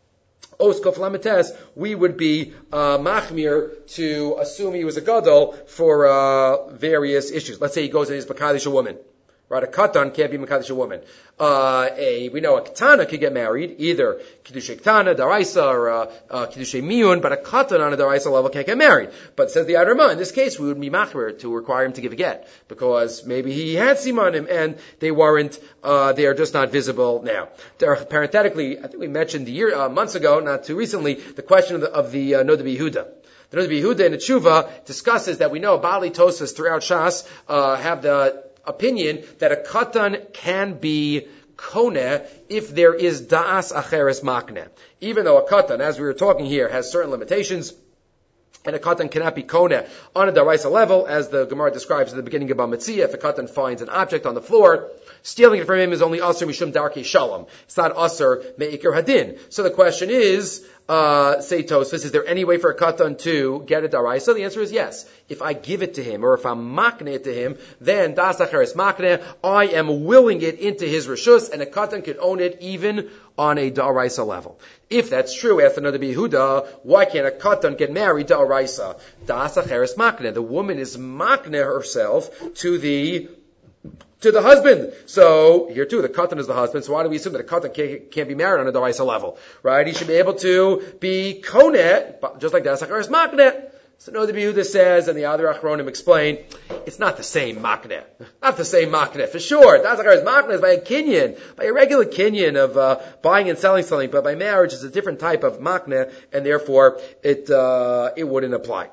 [SPEAKER 1] Os Kuf Lamates, we would be uh, machmir to assume he was a gadol for uh, various issues. Let's say he goes and he's makadish a woman. Right, a katan can't be mekadosh a woman. Uh, a, we know a katana could get married, either kiddushei katana, daraisa, or uh, uh, kiddushei miyun, but a katan on a daraisa level can't get married. But it says the Yad Ramah, in this case, we would be machmer to require him to give a get, because maybe he had simanim and they weren't, uh, they are just not visible now. There are, parenthetically, I think we mentioned the year, uh, months ago, not too recently, the question of the, of the uh, Noda B'Yehuda. The Noda B'Yehuda in the Tshuva discusses that we know Bali Tosas throughout Shas uh, have the opinion that a katan can be koneh if there is da'as acheres makneh. Even though a katan, as we were talking here, has certain limitations, and a katan cannot be koneh on a daraisa level, as the Gemara describes at the beginning of Bamitzia. If a katan finds an object on the floor, stealing it from him is only asur mishum darkei shalom. It's not asur me'ikar hadin. So the question is, uh, say Tosfos, is there any way for a katan to get a daraisa? The answer is yes. If I give it to him, or if I'm makneh it to him, then das acheres makneh, I am willing it into his reshus, and a katan can own it even on a daraisa level. If that's true, ask another Yehuda, why can't a katan get married daraisa? Das acheres makneh. The woman is makneh herself to the to the husband. So, here too, the katan is the husband, so why do we assume that a katan can't, can't be married on a daraisa level? Right? He should be able to be koneh, just like das acheres makneh. So no, the Yehuda says, and the other Achronim explain, it's not the same makneh. Not the same makneh, for sure. Das acheres makneh is by a kinyan, by a regular kinyan of uh, buying and selling something, but by marriage it's a different type of makneh, and therefore it uh, it wouldn't apply.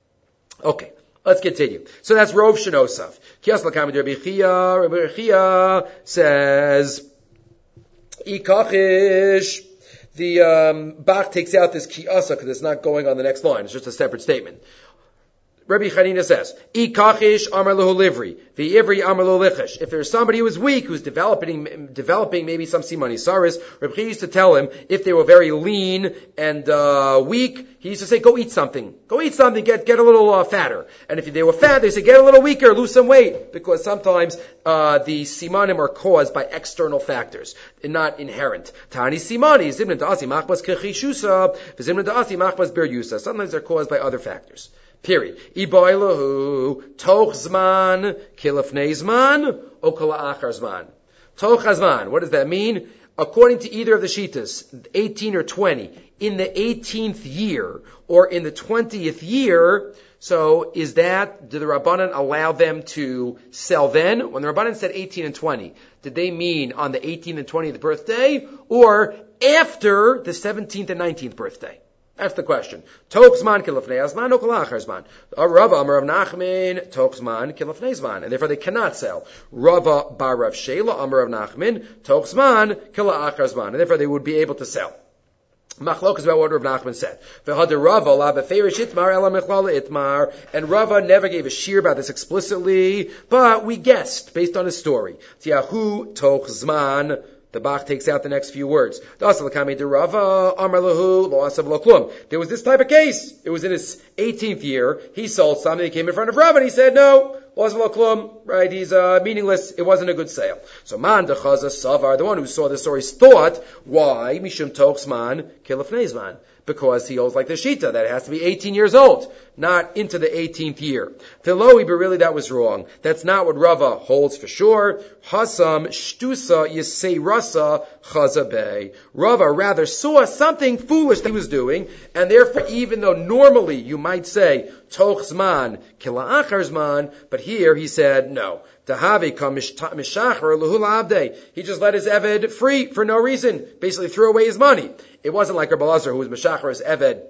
[SPEAKER 1] Okay. Let's continue. So that's Rov Shenosav. Kias l'kamid Rabbi Chia. Rabbi Chia says, Ikachish. The um, Bach takes out this kiasa because it's not going on the next line. It's just a separate statement. Rabbi Chanina says, Ikachish amar lehu livri, v'ivri amar lehu lichish. If there's somebody who is weak, who's developing, developing maybe some simani saris, Rabbi Chia used to tell him, if they were very lean and uh, weak, he used to say, go eat something. Go eat something, get get a little uh, fatter. And if they were fat, they say, get a little weaker, lose some weight. Because sometimes uh, the simanim are caused by external factors, and not inherent. Tani simani, zimna da'asi machbas kechishusa, v'zimna da'asi machbas beryusa. Sometimes they're caused by other factors. Period. Iboilahu toch zman kilafnei zman o kala achar zman. Toch zman. What does that mean? According to either of the shitas, eighteen or twenty, in the eighteenth year or in the twentieth year. So is that, did the Rabbanan allow them to sell then? When the Rabbanan said eighteen and twenty, did they mean on the eighteenth and twentieth birthday or after the seventeenth and nineteenth birthday? That's the question. Toch zman kilafnei zman o kol achar zman. Rava amar Rav Nachman toch zman kilafnei zman, and therefore they cannot sell. Rava bar Rav Shela amar Rav Nachman toch zman kol achar zman, and therefore they would be able to sell. Machlok is about what Rav Nachman said. V'had Rava la beferish itmar ela mechlala itmar, and Rava never gave a shir about this explicitly, but we guessed based on his story. Tiahu toch zman. The Bach takes out the next few words. There was this type of case. It was in his eighteenth year. He sold something. He came in front of Rav and he said, no, right? He's uh, meaningless. It wasn't a good sale. So man de chaza savar, the one who saw the story, thought, why mishum tochsman kilafneizman? Because he holds like the shita that it has to be eighteen years old, not into the eighteenth year. Tiloi, but really that was wrong. That's not what Rava holds for sure. Hasam shtusa yisei rasa chazabe. Rava rather saw something foolish that he was doing, and therefore, even though normally you might say toch zman kila achar zman, but here he said no. Tahavi kam mishachar luhula abde. He just let his eved free for no reason. Basically threw away his money. It wasn't like Rabbi Lazar who was mishachar his eved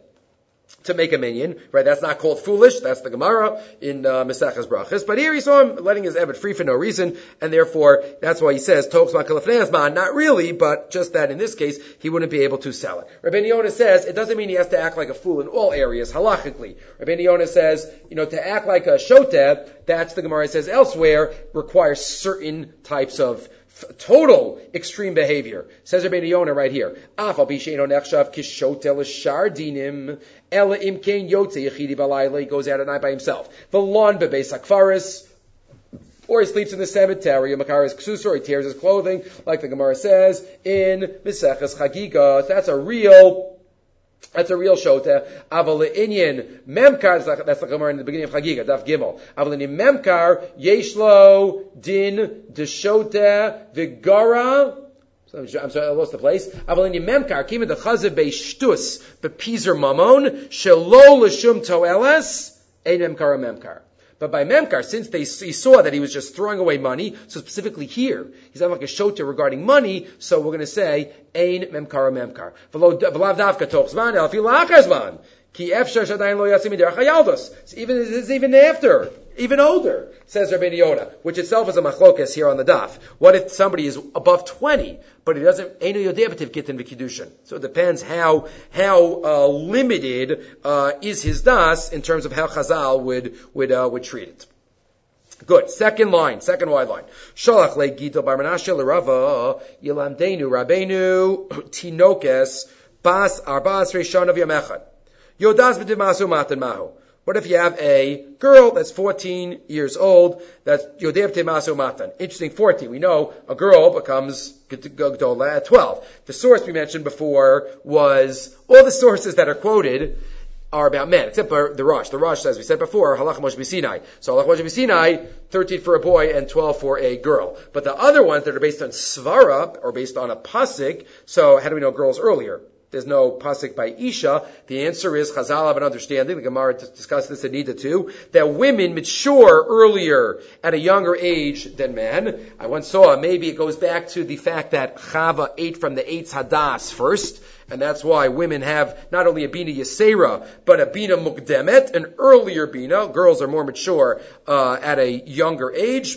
[SPEAKER 1] to make a minion, right? That's not called foolish. That's the Gemara in uh, Mesachas Brachas. But here he saw him letting his eved free for no reason, and therefore that's why he says Tochsman Kalafneasman. Not really, but just that in this case he wouldn't be able to sell it. Rabbi Yonah says it doesn't mean he has to act like a fool in all areas halachically. Rabbi Yonah says, you know, to act like a shoteh, that's the Gemara says elsewhere requires certain types of total extreme behavior. Says Rabbi Yonah right here. Afal b'sheino nechshav kishotel shardinim ela imkein yotze yechidi balayla. He goes out at night by himself. V'lon bebeis hakfaris, or he sleeps in the cemetery. Makaris ksus, or he tears his clothing, like the Gemara says in Meseches Chagiga. That's a real. That's a real shota. Aval inyan memkar. That's the Gemara in the beginning of Chagiga, Daf Gimel. Aval inyan memkar yeshlo din de shota vigara. I'm sorry, I lost the place. Aval inyan memkar kima de chazav beishtus bepizer mamon shelo l'shum toeles ein memkar memkar. But by memkar, since they he saw that he was just throwing away money, so specifically here, he's not like a shota regarding money, so we're going to say, ein memkar memkar. V'lav davka tochzman, el fi la'achazman. Ki efshar shadayin lo yatzim miderach hayaldos. Even, it's even after, even older, says Rabbi Yonah, which itself is a machlokas here on the daf. What if somebody is above twenty, but he doesn't, einu yodeh b'tiv gittin v'kiddushin? So it depends how, how, uh, limited, uh, is his das in terms of how Chazal would, would, uh, would treat it. Good. Second line, second wide line. Shalach le Gidol bar Menashe l'Rava yilamdenu Rabbeinu tinokes bas arbas reishon of yamechad. Yodas b'tiv masu matan mahu. What if you have a girl that's fourteen years old, that's Yodev Temaso Matan? Interesting, fourteen. We know a girl becomes Gdola at twelve. The source we mentioned before was, all the sources that are quoted are about men, except for the Rosh. The Rosh, as we said before, Halach Moshe B'Sinai. So Halach Moshe B'Sinai, thirteen for a boy and twelve for a girl. But the other ones that are based on Svara, or based on a Pasik, so how do we know girls earlier? There's no pasuk by Isha. The answer is Chazal have an understanding. The Gemara discussed this in Nida too, that women mature earlier at a younger age than men. I once saw, maybe it goes back to the fact that Chava ate from the Eitz Hadas first, and that's why women have not only a Bina Yisera, but a Bina Mukdemet, an earlier Bina. Girls are more mature uh, at a younger age.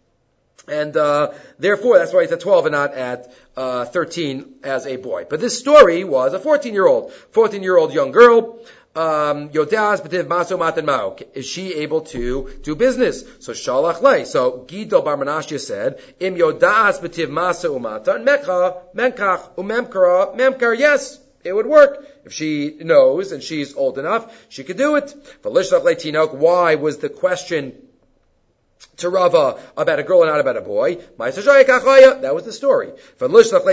[SPEAKER 1] And uh therefore, that's why it's at twelve and not at uh thirteen as a boy. But this story was a fourteen-year-old, fourteen-year-old young girl. Um, Yodas b'tiv maso matan mao. Is she able to do business? So shalach lei. So Gidol bar Menashe said, Im yodas b'tiv maso umatan mecha menkach umemkara memkar. Yes, it would work. If she knows and she's old enough, she could do it. V'lishlach lei tinok. Why was the question to Rava about a girl and not about a boy? That was the story. So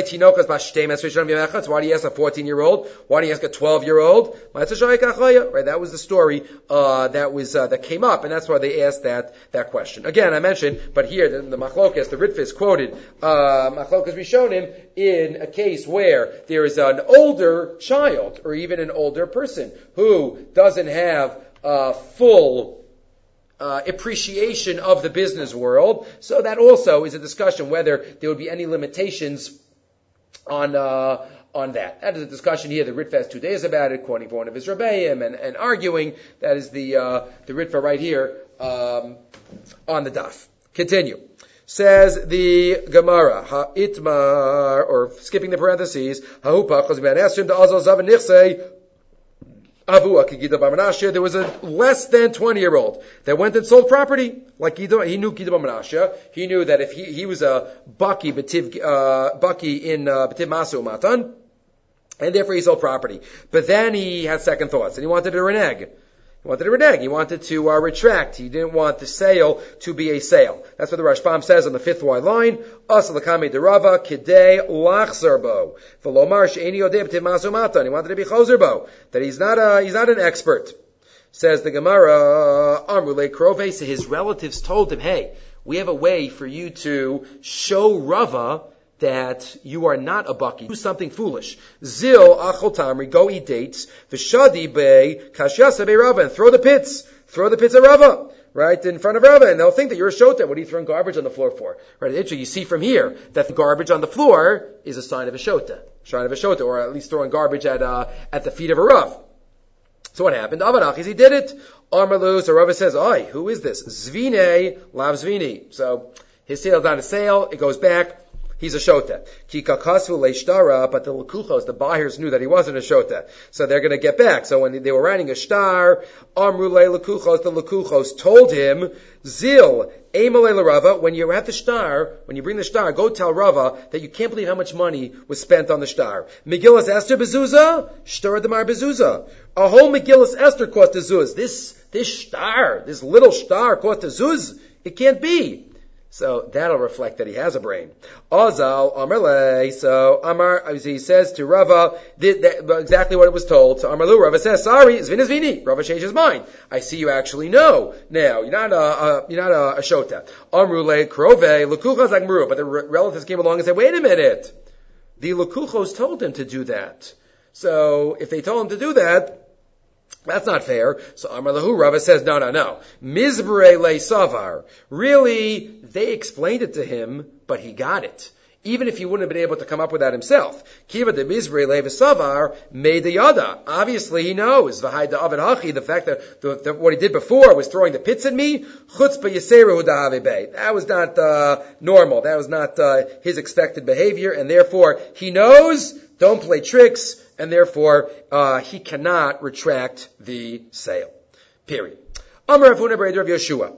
[SPEAKER 1] why do you ask a fourteen-year-old? Why do you ask a twelve-year-old? Right, that was the story uh, that was uh, that came up, and that's why they asked that that question. Again, I mentioned, but here the, the Machlokas, the Ritva is quoted. Uh, Machlokas Rishonim in a case where there is an older child or even an older person who doesn't have uh, full Uh, appreciation of the business world. So that also is a discussion whether there would be any limitations on uh, on that. That is a discussion here. The Ritva has two days about it, quoting for one of his Rebbeim and, and arguing. That is the uh, the Ritva right here um, on the daf. Continue. Says the Gemara, ha'itmar, or skipping the parentheses, ha'upa chazim b'anesim da'azal zav nichsei Avua Gidol bar Menashe. There was a less than twenty-year-old that went and sold property. Like Gidol, he knew Gidol bar Menashe. He knew that if he, he was a Baki B'tiv, uh, Baki in uh, B'tiv Masu Matan, and therefore he sold property. But then he had second thoughts, and he wanted to renege. He wanted to renege. He wanted to uh, retract. He didn't want the sale to be a sale. That's what the Rashbam says on the fifth Y line. Asa l'kamei derava kidei lachzer bo v'lomar she'eni yodei b'tiv masu matan. He wanted to be choser bo, that he's not a he's not an expert. Says the Gemara, Amrule Krove, so his relatives told him, hey, we have a way for you to show Rava that you are not a bucky. Do something foolish. Zil achol tamri, go eat dates. V'shadi be kashyasa be Rava, and throw the pits. Throw the pits at Rava, right, in front of Rava, and they'll think that you're a shota. What are you throwing garbage on the floor for? Right, it's you see from here that the garbage on the floor is a sign of a shota. Sign of a shota, or at least throwing garbage at, uh, at the feet of a Rav. So what happened? Avanachis, he did it. Amarlu, so Rava says, "Oi, who is this? Zvine, lav zvini." So his sale's not a sale. It goes back. He's a shota. Ki kakasu leishtara, but the lekuchos, the buyers knew that he wasn't a shota, so they're going to get back. So when they were writing a star, Amru le lekuchos, the lekuchos told him, Zil, Eimale Rava, when you're at the star, when you bring the star, go tell Rava that you can't believe how much money was spent on the star. Megillas Esther bezuzah, shtar demar bezuzah. A whole Megillas Esther cost a zuz. This, this star, this little star cost a zuz. It can't be. So that'll reflect that he has a brain. Azal Amarle. So Amar, he says to Rava, did that, exactly what it was told. So Amarlu, Rava says, "Sorry, Zvin is Vini." Rava changed his mind. I see you actually know. Now you're not a, a you're not a, a shota. Amrule Krove Lekuchos Agmuru. But the re- relatives came along and said, "Wait a minute. The Lekuchos told him to do that. So if they told him to do that, that's not fair." So Amar Lahu, Rava says, no, no, no. Mizbre le savar. Really, they explained it to him, but he got it. Even if he wouldn't have been able to come up with that himself. Kiva de Mizbre le savar made the yada. Obviously he knows. V'hai da avid hachi, the fact that the, the, what he did before was throwing the pits at me. Chutzpah yiseru da'ave bay. That was not uh, normal. That was not uh, his expected behavior, and therefore he knows. Don't play tricks, and therefore uh, he cannot retract the sale. Period. Amar Avuna B'Reder of Yeshua.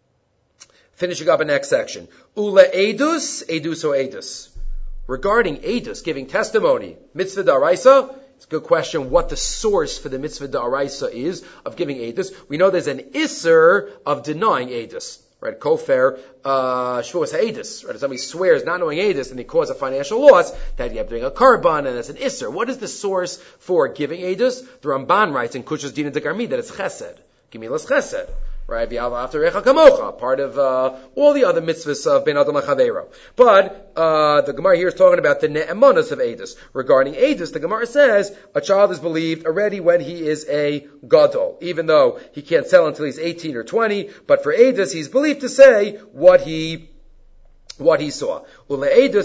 [SPEAKER 1] Finishing up the next section. Ula edus, edus o edus. Regarding edus, giving testimony, mitzvah da'araisa. It's a good question what the source for the mitzvah da'araisa is of giving edus. We know there's an isser of denying edus. Right, kofer, uh, shvuas ha'edus. Right, if somebody swears not knowing edus and they cause a financial loss, that you have to bring a karban, and that's an isser. What is the source for giving edus? The Ramban writes in Kushas Dina Dekarmi that it's chesed. Gemilas chesed. Right, after Recha Kamocha, part of uh, all the other mitzvahs of Ben Adam LaChavero. But uh, the Gemara here is talking about the ne'emanos of edus. Regarding edus, the Gemara says a child is believed already when he is a gadol, even though he can't sell until he's eighteen or twenty. But for edus, he's believed to say what he what he saw. This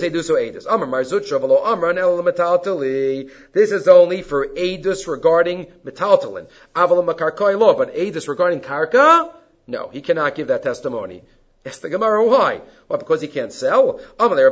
[SPEAKER 1] is only for edus regarding metaltalin. But edus regarding karka, no, he cannot give that testimony. Yes, the Gemara, why? Well, because he can't sell. Why do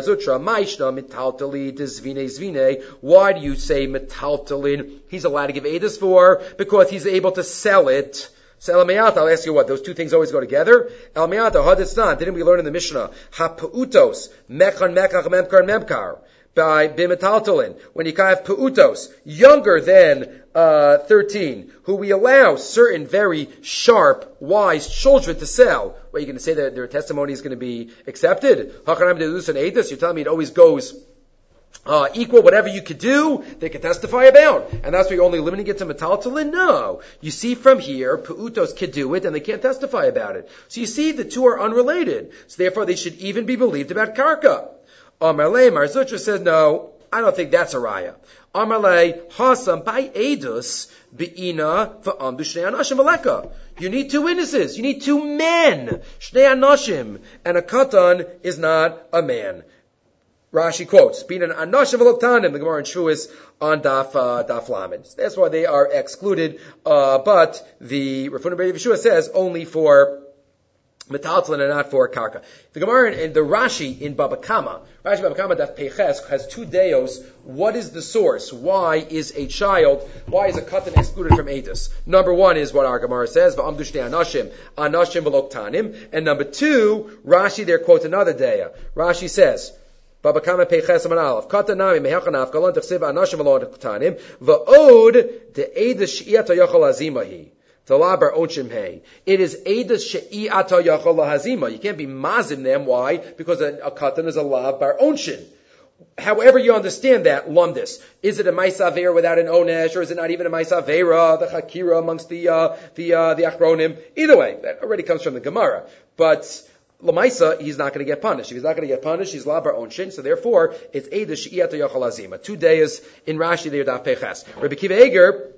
[SPEAKER 1] you say metaltalin he's allowed to give edus for? Because he's able to sell it. So El Me'ata, I'll ask you what, those two things always go together? El Me'ata, Haditznan, didn't we learn in the Mishnah? Ha-Pu'utos, Mechan Mekach Memkar Memkar, by Bimetaltalin, when you have Pu'utos, younger than uh, thirteen, who we allow certain very sharp, wise children to sell. Well, you're going to say that their testimony is going to be accepted? Hachanam Dedus and Edus, you're telling me it always goes Uh, equal, whatever you could do, they could testify about. And that's why you're only limiting it to metaltalin? No. You see from here, Pu'utos could do it and they can't testify about it. So you see, the two are unrelated. So therefore they should even be believed about karka. Amarle, Mar Zutra says, no, I don't think that's a raya. Amarle, Hasam, by edus, be'ina, va'amdu shnei anashim aleka. You need two witnesses. You need two men. Shnei anashim. And a katan is not a man. Rashi quotes, being an anashim v'loktanim, the Gemara in Shuas on Daf, uh, Daf Lamed. That's why they are excluded, uh, but the Rafuna B'Reder Yeshua says only for metaltalin and not for karka. The Gemara in, in the Rashi in Baba Kama, Rashi Baba Kama Daf Peiches has two deos. What is the source? Why is a child, why is a katan excluded from edus? Number one is what our Gemara says, v'amdu shnei anashim, anashim v'loktanim. And number two, Rashi there quotes another dea. Rashi says, Baba Kama Peiches Amanalov. Katanami mehachanav kalon tachsiv anashim v'lo ktanim v'od de edus shi'ata yochol azimahi. the la bar onshim hey. It is edus she'i ata yachol lahazima. You can't be mazim them. Why? Because a, a katan is a la bar onshin. However you understand that, lumdis. Is it a Maisa Avera without an Onesh, or is it not even a Maisa Avera, the Chakira amongst the, uh, the, uh, the Achronim? Either way, that already comes from the Gemara. But, Lamaisa, he's not going to get punished. If he's not going to get punished, he's Labar Onshin, so therefore, it's Eidah She'iyata Yachal Azima. Two days in Rashi, there, Daf Peches. Rabbi Kiva Eger,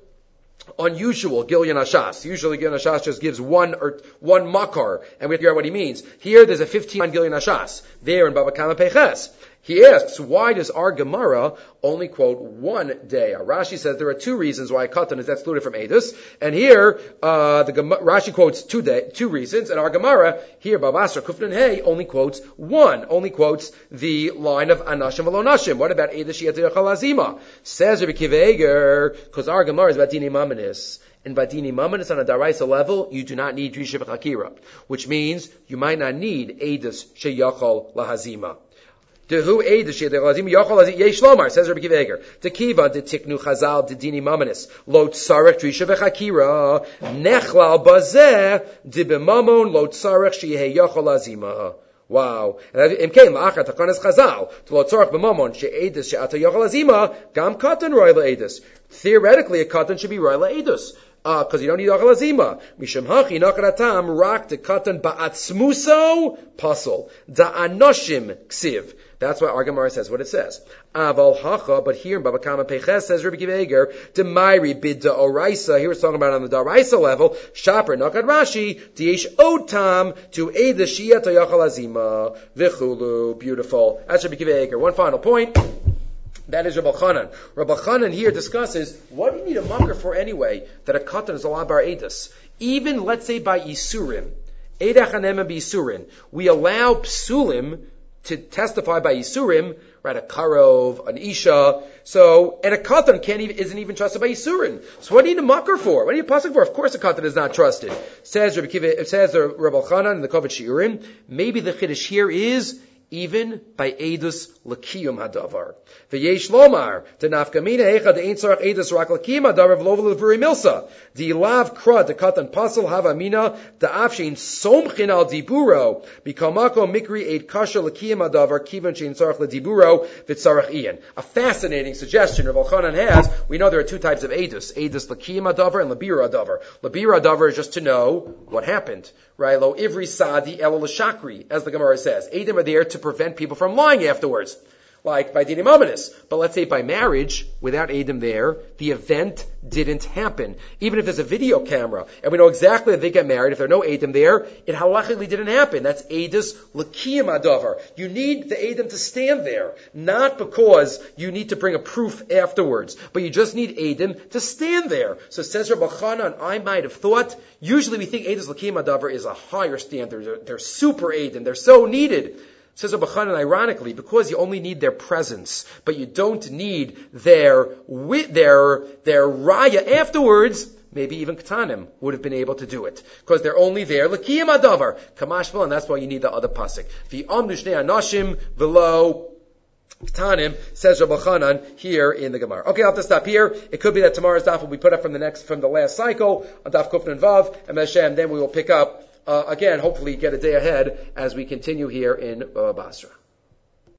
[SPEAKER 1] unusual, Gilyon Hashas. Usually Gilyon Hashas just gives one or one makar, and we have to figure out what he means. Here, there's a fifteen on Gilyon Hashas. There in Baba Kama Peches. He asks, why does our Gemara only quote one day? Rashi says there are two reasons why Katan is excluded from Eidos. And here, uh, the Gemara, Rashi quotes two day, two reasons, and our Gemara, here, Babasra Kufnan Hey, only quotes one, only quotes the line of Anashim V'lo Nashim. What about Eidos Sheyat Yachal Azima? Says Rabbi Kiva Eger, because our Gemara is about Dini Mamanis. In Badini Mamanis on a Daraisa level, you do not need Drisha V'chakira, which means you might not need Eidos Sheyachal Lahazima. Dehu Eidos Sheyachal Yachal Yesh Lomar, says Rabbi Kiva Eger. Tekiva de Tiknu Chazal de Dini Mamanis Lo Tzarech Drisha V'chakira Nechlal Bazeh de B'mamon Lo Tzarech Sheyeh Yachal Azima. Wow. And in came la'achar takanas Chazal to lo tzorach b'mamon she'edus she'ata yachal azima gam katan roy la'edus. Theoretically, a katan should be roy la'edus. Uh, cause you don't need yachal azima. Misham hachi nakaratam rak de katan ba'atzmuso pasol. Da'anoshim ksiv. That's why our Gemara says what it says. Aval hacha, but here in Baba Kama Peches says Rabbi Kiva Eger, Demairi bid da'oraisa, here we're talking about on the da'oraisa level, Shaper nakad Rashi, Diesh otam, to aid the Shia Tayachal Azima, Vichulu, beautiful. That's Rabbi Kiva Eger. One final point. That is Rabbi Chanan. Rabbi Chanan here discusses, what do you need a makar for anyway, that a katan is a labar edus? Even, let's say, by Isurim, Eidach Hanem B'Isurim, we allow psulim to testify by Yisurim, right, a Karov, an Isha, so, and a Katan can't even, isn't even trusted by Yisurim. So what do you need a makar for? What do you need a pasuk for? Of course a Katan is not trusted. Says Rabbi Kiva, it says the Rabbi Chanan in the Kovet Shiurim, maybe the Chiddush here is, even by Eidus L'kiyum Hadavar. V'yesh Lomar, the Nafkamina Echa, the Ein Tzarech Eidus Rak L'kiyum Hadavar, V'lo V'levuri Milsa. The Lav Kra, the Katan Pasal Havamina, the Afshin Somchin Al Diburo, Bikamako Mikri Eid Kasha L'kiyum Hadavar, Kivan Shein Tzarech L'Diburo, V'tzarech Ian. A fascinating suggestion Rav Chanan has. We know there are two types of Eidus, Eidus L'kiyum Hadavar and L'bira Hadavar. L'bira Hadavar is just to know what happened. Right? Lo Ivri Sadi Elo L'Shakri, as the Gemara says. Eidim are there to prevent people from lying afterwards, like by dinim ominous. But let's say by marriage, without Eidim there, the event didn't happen. Even if there's a video camera, and we know exactly that they get married, if there are no Eidim there, it halachically didn't happen. That's Eidus L'kiyum Hadavar. You need the Eidim to stand there, not because you need to bring a proof afterwards, but you just need Eidim to stand there. So says Rabbi Chanan, I might have thought, usually we think Eidus L'kiyum Hadavar is a higher standard. They're, they're super Eidim. They're so needed. Says Rabbi Chanan, ironically, because you only need their presence, but you don't need their their their raya afterwards, maybe even Ketanim would have been able to do it. Because they're only there, L'kiyum Hadavar, Kamashval, and that's why you need the other pasuk. V'amdu shnei anashim v'lo Ketanim, says Rabbi Chanan here in the Gemara. Okay, I'll have to stop here. It could be that tomorrow's daf will be put up from the next, from the last cycle, on daf Kufnan Vav, and Hashem, then we will pick up Uh, again, hopefully get a day ahead as we continue here in uh, Basra.